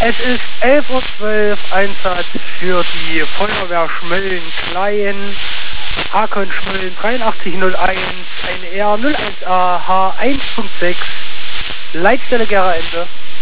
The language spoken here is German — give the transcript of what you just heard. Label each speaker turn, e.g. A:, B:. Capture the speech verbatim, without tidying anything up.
A: Es ist elf Uhr zwölf, Einsatz für die Feuerwehr Schmölln-Klein, Hakon Schmölln dreiundachtzig null eins, ein R null eins A H eins Punkt sechs, Leitstelle Gera Ende.